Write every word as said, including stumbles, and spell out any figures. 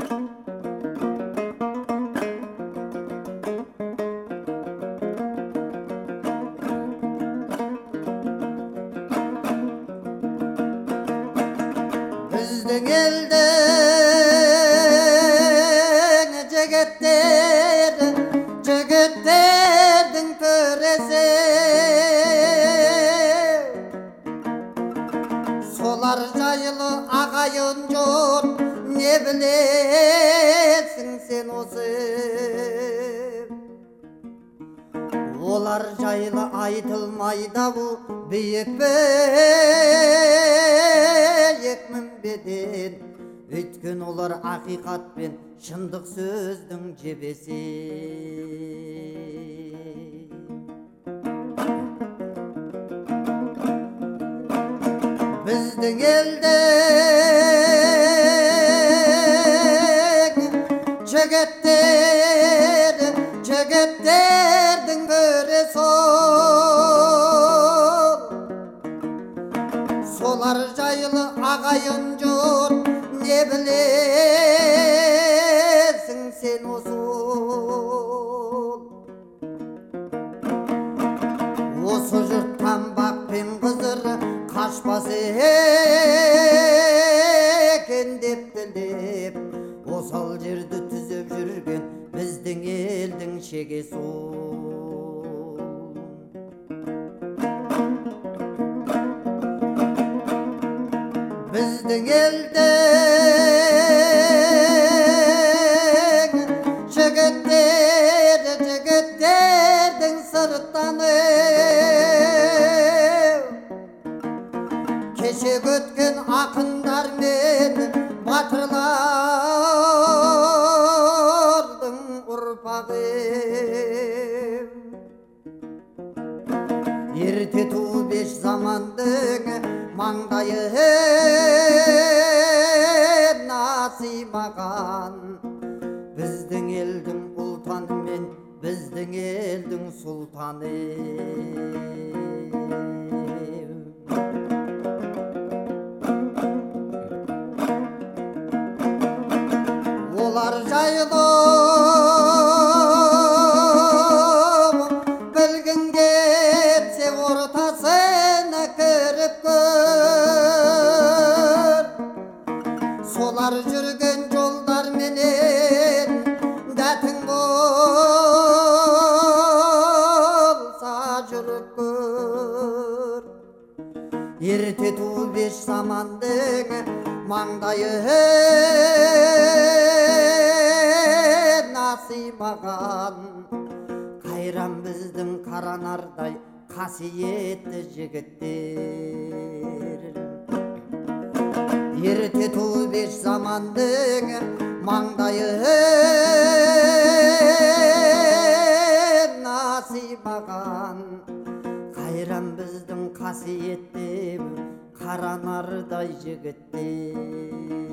Bizden elden jigitler, jigitlerдің төресі. Solar жайлы ағайын жұрт, не білесің сен осы? Олар жайлы айтылмайды бұл биік биік мінбеден. Өйткен олар ақиқат пен шындық сөздің жебесі. Біздің елдің жігіттер, жігіттердің бірі сол. Солар жайлы ағайын жұрт, не білесің сен осы? Осы жұрттан бақ пен қызыр қашпас екен деп тілеп, осал жерді түзеп жүрген біздің елдің шегесі ол. Біздің елдің жігіттер, жігіттердің сырттаны кешек өткен ақындар мен батырлардың ұрпағы. Ерте туып еш замандың маңдайы насимаған, біздің елдің ұлтаны мен біздің елдің сұлтаны. Олар жайлы білгің кетсе ортасына кіріп көр. Солар жүрген жолдар менен дәтің болса жүріп көр. Ерте туып еш замандың маңдайы насимаған, қайран біздің қаранардай қасиетті жігіттер. Ерте туып еш замандың маңдайы насимаған, қайран біздің қасиетті қаранардай жігіттер.